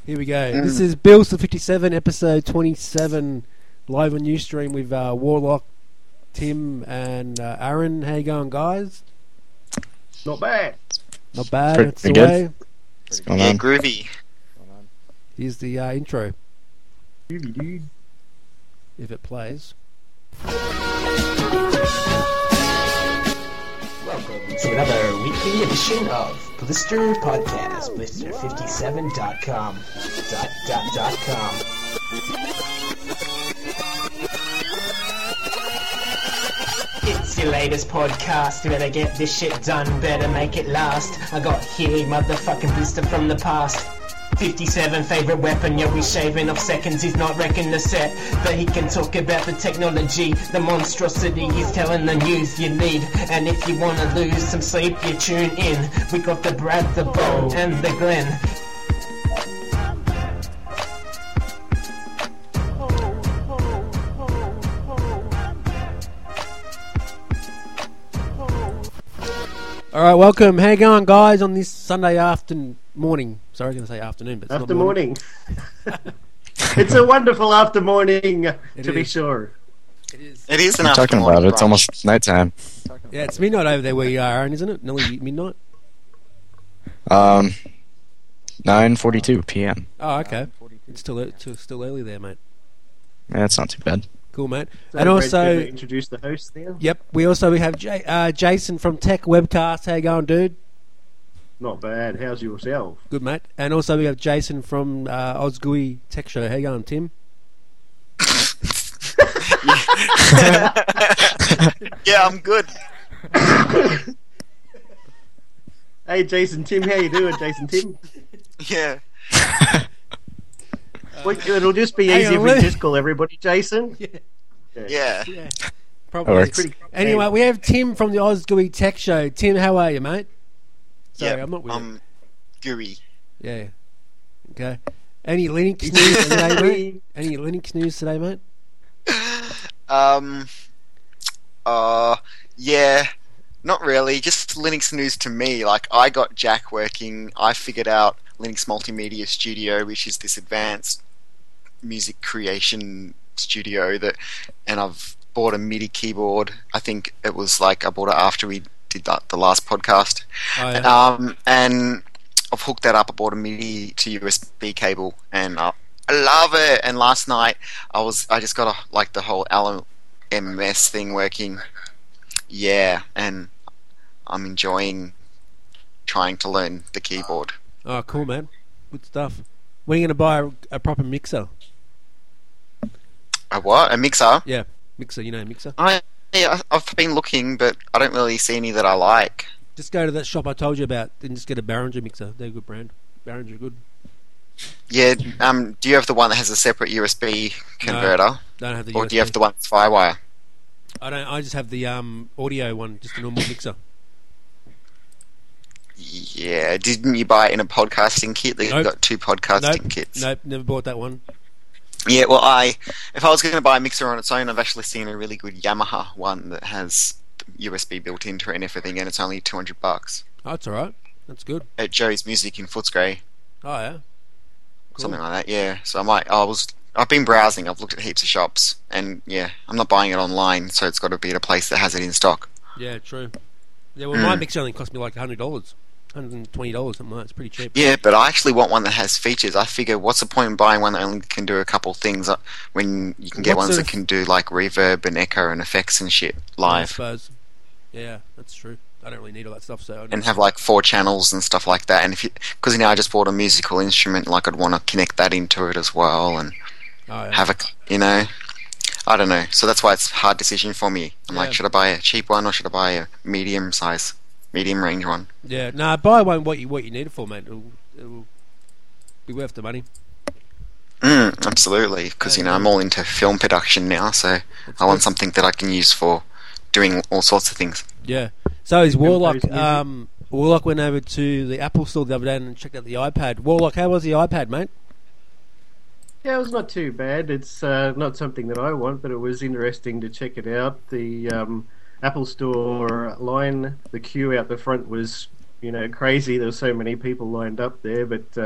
Here we go. This is Bills to 57, episode 27, live on Ustream with Warlock, Tim, and Aaron. How you going, guys? Not bad. Not bad. Pretty It's the good. way. What's going Yeah, on? groovy. Here's the intro, Groovy, dude. if it plays. Welcome to another weekly edition of Blister Podcast, blister57.com. .com. It's your latest podcast, you better get this shit done, better make it last. I got here, motherfucking Blister from the past. 57 favorite weapon, yeah, we shaving off seconds. He's not wrecking the set, but he can talk about the technology, the monstrosity. He's telling the news you need, and if you wanna lose some sleep, you tune in. We got the Brad, the Bo, and the Glenn. Alright, welcome. How you going, guys, on this Sunday morning. Sorry, I was going to say afternoon, but it's After not morning. morning. It's a wonderful after morning, to be is. sure. It is. It is an What are you talking afternoon about? It's brunch. almost nighttime. Yeah, it's midnight over there where you are, Aaron, isn't it? Nearly midnight? 9:42 p.m. Oh, okay. It's still early there, mate. Yeah, that's not too bad. Cool, mate. So And Brad, also, could you introduce the host there. yep, we have Jason from Tech Webcast. How you going, dude? Not bad. How's yourself? Good, mate. And also we have Jason from OzGUI Tech Show. How you going, Tim? Yeah, I'm good. Hey, Jason Tim, how you doing, Jason Tim? Yeah. It'll just be Hang easy on, if we wait. just call everybody Jason. Yeah. Yeah. That Probably. works. Pretty Anyway, we have Tim from the OzGUI Tech Show. Tim, how are you, mate? Sorry, Yeah, I'm not with you. gooey. Yeah. Okay. Any Linux news today, mate? Any Linux news today, mate? Yeah. Not really. Just Linux news to me. Like, I got Jack working. I figured out Linux Multimedia Studio, which is this advanced music creation studio and I've bought a MIDI keyboard. I think it was like I bought it after we did the last podcast. Oh, yeah. And I've hooked that up. I bought a MIDI to USB cable, and I love it. And last night I just got the whole LMS thing working. Yeah, and I'm enjoying trying to learn the keyboard. Oh, cool, man. Good stuff. When are you going to buy a proper mixer? A what? A mixer? Yeah, mixer. You know, mixer. Yeah, I've been looking, but I don't really see any that I like. Just go to that shop I told you about and just get a Behringer mixer. They're a good brand. Behringer good. Yeah. Do you have the one that has a separate USB converter, Don't have the or USB. do you have the one that's FireWire? I don't. I just have the audio one, just a normal mixer. Yeah. Didn't you buy it in a podcasting kit? They've Nope. got two podcasting kits. Nope, never bought that one. Yeah, well, if I was going to buy a mixer on its own, I've actually seen a really good Yamaha one that has USB built into it and everything, and it's only $200 Oh, that's all right. That's good. at Joe's Music in Footscray, Oh yeah. Cool. something like that. Yeah, so I've been browsing. I've looked at heaps of shops, and yeah, I'm not buying it online, so it's got to be at a place that has it in stock. Yeah, true. Yeah, well, my mixer only cost me like $100, $120, something like that. It's pretty cheap. Yeah, but I actually want one that has features. I figure, what's the point in buying one that only can do a couple things when you can get What ones sort that of- can do like reverb and echo and effects and shit I live, suppose. Yeah, that's true. I don't really need all that stuff, so. and have like 4 channels and stuff like that. And because I just bought a musical instrument, like I'd want to connect that into it as well, and Oh, yeah. have I don't know. So that's why it's a hard decision for me. I'm Yeah. like, should I buy a cheap one or should I buy a medium range one? Yeah, nah, buy one what you need it for, mate. It'll be worth the money. Absolutely, because I'm all into film production now, so That's I want good. something that I can use for doing all sorts of things. Yeah. So is Warlock. Compose music. Warlock went over to the Apple store the other day and checked out the iPad. Warlock, how was the iPad, mate? Yeah, it was not too bad. It's not something that I want, but it was interesting to check it out. The Apple Store line, the queue out the front was, crazy. There were so many people lined up there, but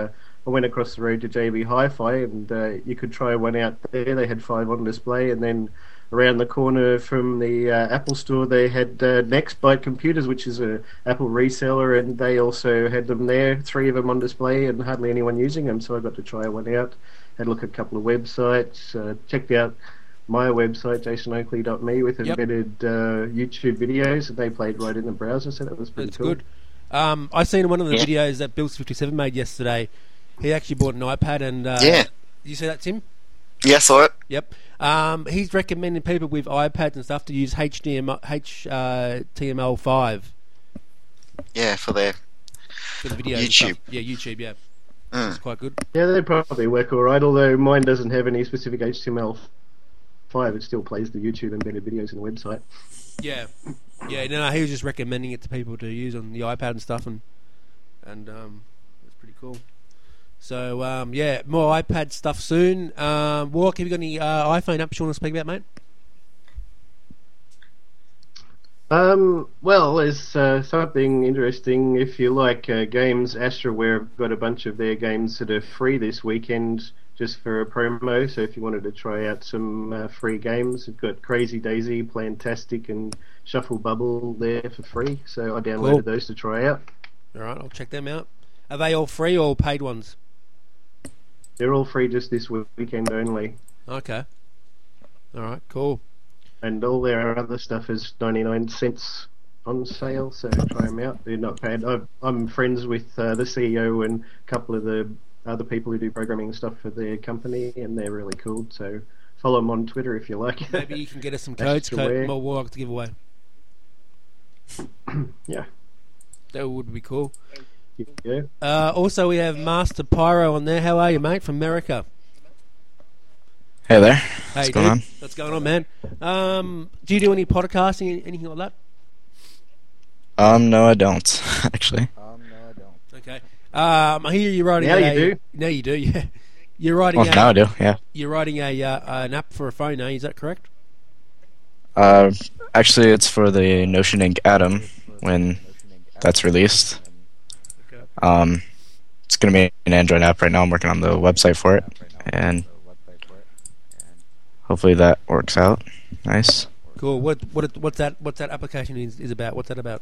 I went across the road to JB Hi-Fi, and you could try one out there. They had 5 on display, and then around the corner from the Apple store, they had Nextbyte Computers, which is a Apple reseller, and they also had them there, 3 of them on display, and hardly anyone using them. So I got to try one out, had a look at a couple of websites, checked out my website, jasonoakley.me, with embedded YouTube videos, and they played right in the browser, so that was pretty That's cool. good. I seen one of the videos that Bills57 made yesterday. He actually bought an iPad, and you see that, Tim? Yeah, I saw it. Yep. He's recommending people with iPads and stuff to use HTML5 Yeah, for their for the videos. YouTube. And stuff. Yeah, YouTube. Yeah, it's quite good. Yeah, they probably work all right, although mine doesn't have any specific HTML5. It still plays the YouTube embedded videos in the website. Yeah, yeah. No, he was just recommending it to people to use on the iPad and stuff, and it's pretty cool. So yeah, more iPad stuff soon. Walk, have you got any iPhone apps you want to speak about, mate? Well, there's something interesting. If you like games, Astroware have got a bunch of their games that are free this weekend just for a promo. So if you wanted to try out some free games, we've got Crazy Daisy, Plantastic, and Shuffle Bubble there for free. So I downloaded those to try out. All right, I'll check them out. Are they all free or paid ones? They're all free just this weekend only. Okay. All right, cool. And all their other stuff is 99 cents on sale, so try them out. They're not paid. I'm friends with the CEO and a couple of the other people who do programming and stuff for their company, and they're really cool. So follow them on Twitter if you like. Maybe you can get us some codes, more Warlock to give away. Yeah. That would be cool. Yeah. Also, we have Master Pyro on there. How are you, mate, from America? Hey there. Hey, What's going on? What's going on, man? Do you do any podcasting, anything like that? No, I don't, actually. Okay. I hear you're writing Now you do. No, you do, yeah. You're writing Well, now I do, yeah. You're writing an app for a phone, is that correct? Actually, it's for the Notion Ink Atom when that's released. Okay. It's going to be an Android app right now. I'm working on the website for it, and hopefully that works out. Nice. Cool. What's that application is about? What's that about?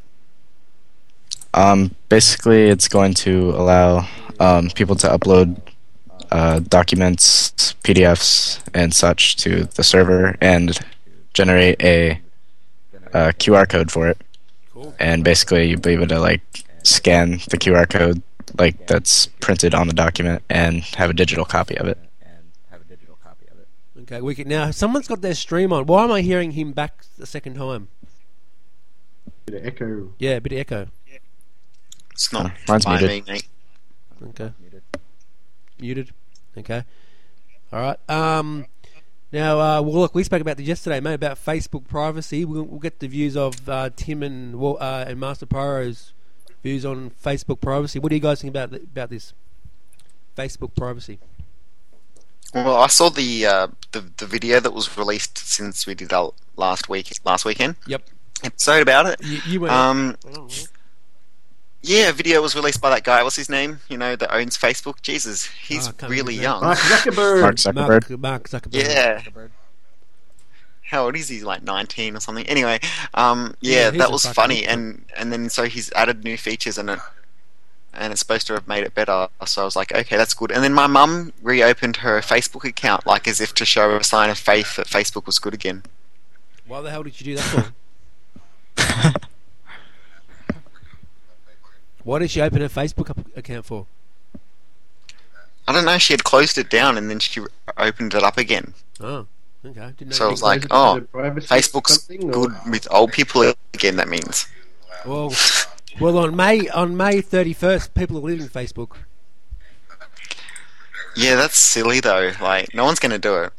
Basically, it's going to allow people to upload documents, PDFs, and such to the server and generate a QR code for it. Cool. And basically, you'll be able to like scan the QR code like that's printed on the document and have a digital copy of it. Okay, wicked. Now, someone's got their stream on. Why am I hearing him back the second time? Bit of echo. Yeah, a bit of echo. It's not Mine's by muted. me, mate. Okay. Muted. Okay. All right. Now, well, look, we spoke about this yesterday, mate, about Facebook privacy. We'll get the views of Tim and Master Pyro's views on Facebook privacy. What do you guys think about this Facebook privacy? Well, I saw the video that was released since we did our last weekend. Yep. Episode about it. You went. Yeah, a video was released by that guy. What's his name? You know, that owns Facebook. Jesus, he's I can't really remember. young. Mark Zuckerberg. Mark Zuckerberg. Yeah. How old is he? Like 19 or something. Anyway, Yeah, he's that a was fucking funny, idiot. and then so he's added new features in it, and it's supposed to have made it better. So I was like, okay, that's good. And then my mum reopened her Facebook account, like as if to show a sign of faith that Facebook was good again. Why the hell did you do that for? Why did she open her Facebook account for? I don't know. She had closed it down, and then she opened it up again. Oh, okay. Didn't know. So I was like, Close it oh, to privacy or Facebook's something, or- good with old people again. That means. Well, on May 31st, people are leaving Facebook. Yeah, that's silly though. Like, no one's going to do it.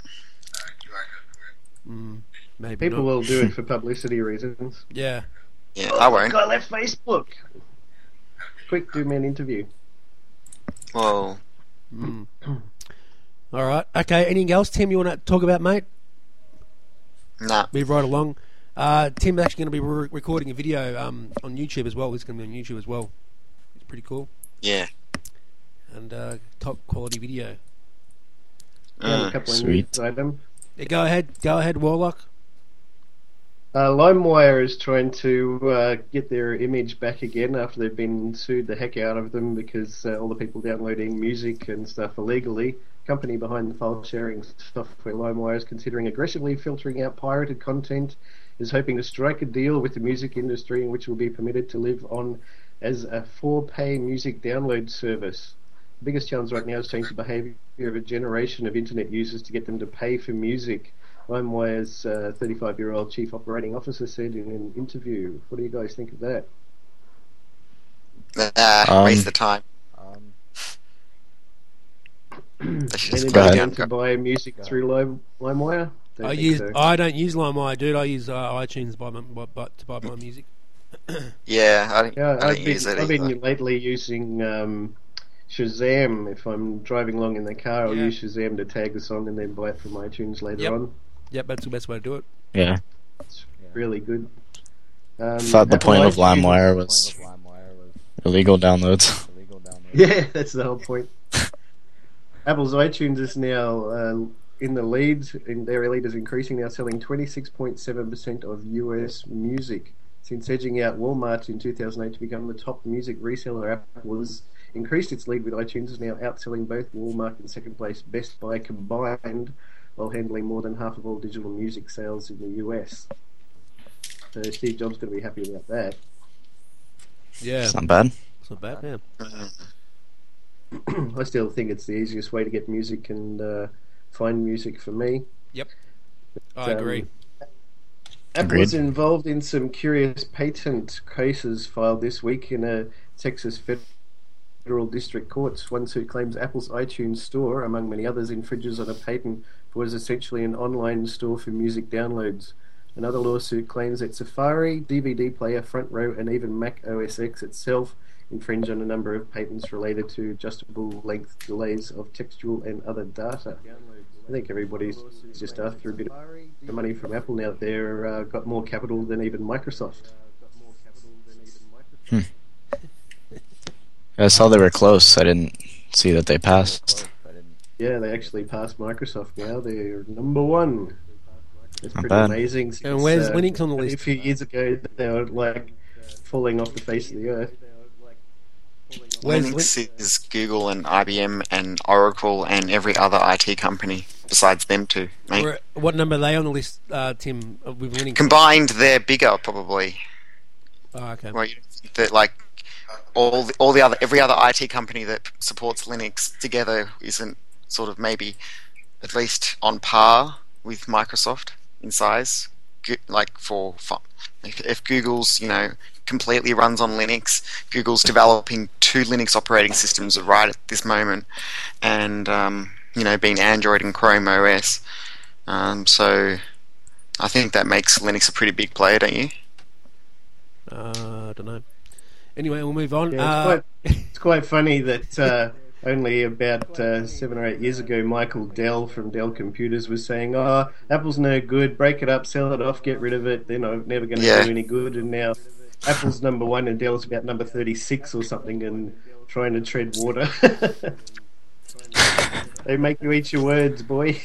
Maybe People not. will do it for publicity reasons. Yeah. Yeah, I won't. Guy left Facebook. Quick, do me an interview. Well, All right. Okay. Anything else, Tim? You want to talk about, mate? nah. Move right along. Tim's actually going to be recording a video on YouTube as well. It's going to be on YouTube as well. It's pretty cool. Yeah. and top quality video. A couple of Sweet. news items. Yeah, go ahead, Warlock. LimeWire is trying to get their image back again after they've been sued the heck out of them because all the people downloading music and stuff illegally. Company behind the file sharing software LimeWire is considering aggressively filtering out pirated content, is hoping to strike a deal with the music industry in which will be permitted to live on as a for-pay music download service. The biggest challenge right now is changing the behaviour of a generation of internet users to get them to pay for music. LimeWire's 35-year-old chief operating officer said in an interview. What do you guys think of that? Waste the time. They should just Anybody go going down. to buy music through LimeWire? I don't use LimeWire, dude. I use iTunes to buy my music. Yeah, I Yeah, don't use it I've either. been lately using Shazam. If I'm driving along in the car, I'll use Shazam to tag the song and then buy it from iTunes later on. Yep, that's the best way to do it. Yeah. It's really good. I thought the Apple point of iTunes- LimeWire was illegal downloads. Yeah, that's the whole point. Apple's iTunes is now in the lead, and their lead is increasing, now selling 26.7% of US music. Since edging out Walmart in 2008 to become the top music reseller, Apple has increased its lead with iTunes, is now outselling both Walmart and second place Best Buy combined, while handling more than half of all digital music sales in the US. So Steve Jobs going to be happy about that. Yeah, It's not bad. it's not bad. Yeah. I still think it's the easiest way to get music and find music for me. I agree. Apple is involved in some curious patent cases filed this week in a Texas federal district courts. One suit claims Apple's iTunes store, among many others, infringes on a patent for what is essentially an online store for music downloads. Another lawsuit claims that Safari, DVD player, Front Row, and even Mac OS X itself infringe on a number of patents related to adjustable length delays of textual and other data. I think everybody's just after a bit of money from Apple now that they've got more capital than even Microsoft. I saw they were close. I didn't see that they passed. Yeah, they actually passed Microsoft now. They're number one. It's Not pretty bad. amazing. Since, And where's Linux on the A list? few years ago, they were like falling off the face of the earth. Where's Linux is Google and IBM and Oracle and every other IT company besides them two, mate. What number are they on the list, Tim, with Linux? Combined, they're bigger probably. Oh, okay. Well, you think that like every other IT company that supports Linux together isn't sort of maybe at least on par with Microsoft in size. Like for fun, if Google's completely runs on Linux, Google's developing 2 Linux operating systems right at this moment, and being Android and Chrome OS. So I think that makes Linux a pretty big player, don't you? I don't know. Anyway, we'll move on. Yeah, it's quite funny that only about 7 or 8 years ago, Michael Dell from Dell Computers was saying, "Oh, Apple's no good. Break it up, sell it off, get rid of it. They're never going to do any good." And now Apple's number 1 and Dell's about number 36 or something, and trying to tread water. They make you eat your words, boy.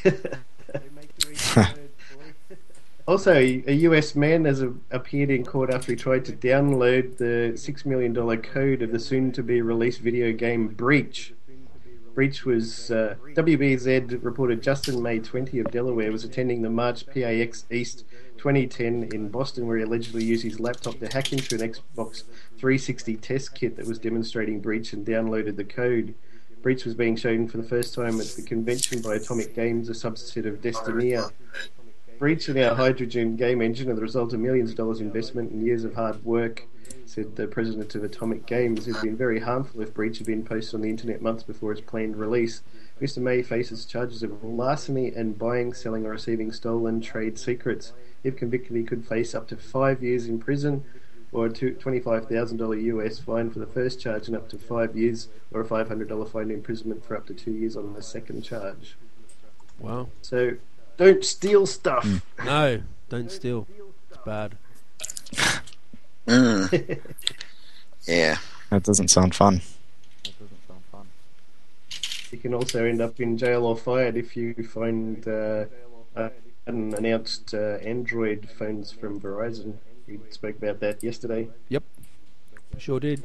Also, a US man has appeared in court after he tried to download the $6 million code of the soon-to-be-released video game Breach. Breach was... WBZ reported Justin May 20 of Delaware was attending the March PAX East 2010 in Boston, where he allegedly used his laptop to hack into an Xbox 360 test kit that was demonstrating Breach and downloaded the code. Breach was being shown for the first time at the convention by Atomic Games, a subset of Destinia. Breach in our hydrogen game engine are the result of millions of dollars investment and years of hard work, said the president of Atomic Games. It had been very harmful if Breach had been posted on the internet months before its planned release. Mr. May faces charges of larceny and buying, selling or receiving stolen trade secrets. If convicted, he could face up to 5 years in prison or a $25,000 US fine for the first charge and up to 5 years, or a $500 fine imprisonment for up to 2 years on the second charge. Wow. So, don't steal stuff. No, don't steal. It's bad. Yeah. That doesn't sound fun. You can also end up in jail or fired if you find unannounced Android phones from Verizon. We spoke about that yesterday. Yep, sure did.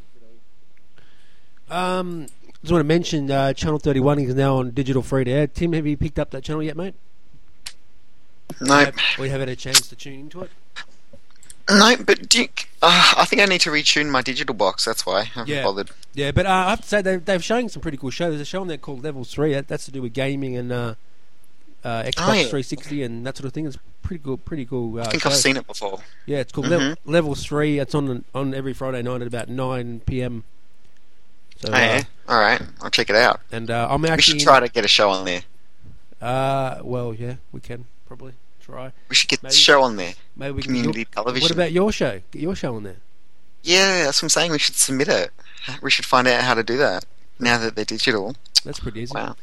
Just want to mention Channel 31 is now on digital free to air. Tim, have you picked up that channel yet, mate? Nope. We haven't had a chance to tune into it. No, but I think I need to retune my digital box. That's why I haven't bothered. Yeah, but I have to say they're showing some pretty cool shows. There's a show on there called Level 3. That's to do with gaming and Xbox 360 and that sort of thing. It's pretty cool. I think show. I've seen it before. Yeah, it's called Level 3. It's on every Friday night at about 9 p.m. So, all right, I'll check it out. And I'm actually. We should try to get a show on there. Well, yeah, we can probably try. We should get the show on there. Maybe we community television. What about your show? Get your show on there. Yeah, that's what I'm saying. We should submit it. We should find out how to do that now that they're digital. That's pretty easy. Wow.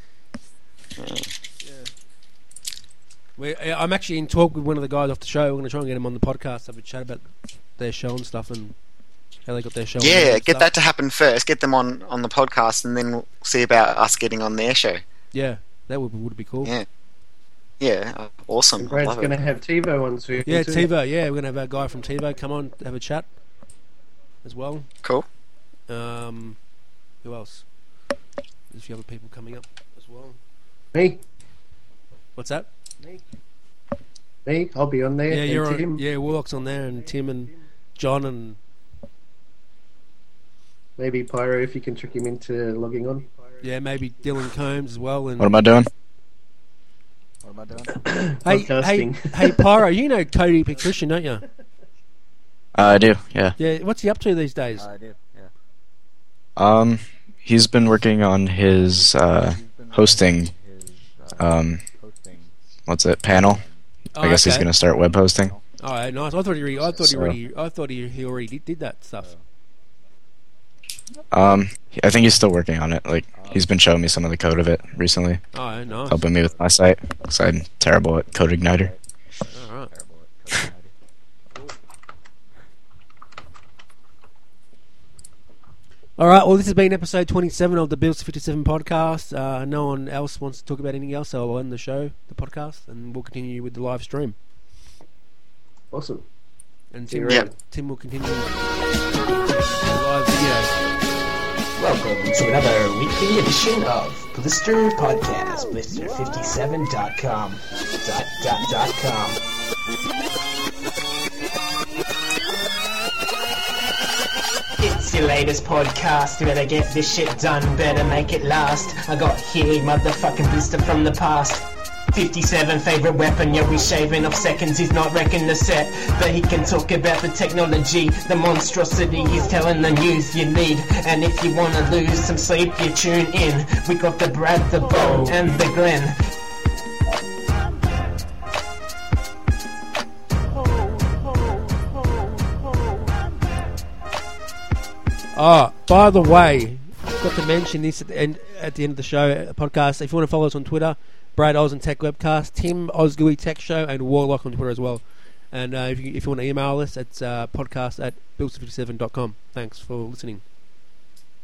Yeah. I'm actually in talk with one of the guys off the show. We're going to try and get him on the podcast, have a chat about their show and stuff and how they got their show. Yeah, get that to happen first. Get them on the podcast, and then we'll see about us getting on their show. Yeah, that would be cool. Yeah, awesome. And Brad's going to have TiVo on soon. Yeah, TiVo. Yeah, we're going to have our guy from TiVo come on, have a chat as well. Cool. Who else? There's a few other people coming up as well. Me? What's that? Me? I'll be on there. Yeah, you're on. Tim. Yeah, Warlock's on there, and Tim and John and maybe Pyro if you can trick him into logging on. yeah, maybe Dylan Combs as well. And What am I doing? hey, Pyro, you know Cody Patrician, don't you? I do, yeah. Yeah, what's he up to these days? I do, yeah. He's been working on his hosting. What's it? Panel. I guess he's going to start web hosting. All right, nice. I thought he already did that stuff. I think he's still working on it. Like he's been showing me some of the code of it recently, All right, nice. helping me with my site because I'm terrible at CodeIgniter. All right. All right, well, this has been episode 27 of the Bills to 57 podcast. No one else wants to talk about anything else, so I'll end the show, the podcast, and we'll continue with the live stream. Awesome. And Tim will continue the live video. Welcome to another weekly edition of Blister Podcast, blister57.com. It's your latest podcast, better get this shit done, better make it last. I got here, motherfucking blister from the past. 57 favorite weapon, yeah, we shaving off seconds, he's not wrecking the set, but he can talk about the technology, the monstrosity, he's telling the news you need, and if you wanna lose some sleep, you tune in, we got the Brad, the Bo, and the Glenn. Oh, by the way, got to mention this at the end of the show podcast. If you want to follow us on Twitter, Brad Oz and Tech Webcast, Tim Ozgui Tech Show, and Warlock on Twitter as well. And if you want to email us, it's podcast@bills57.com. Thanks for listening.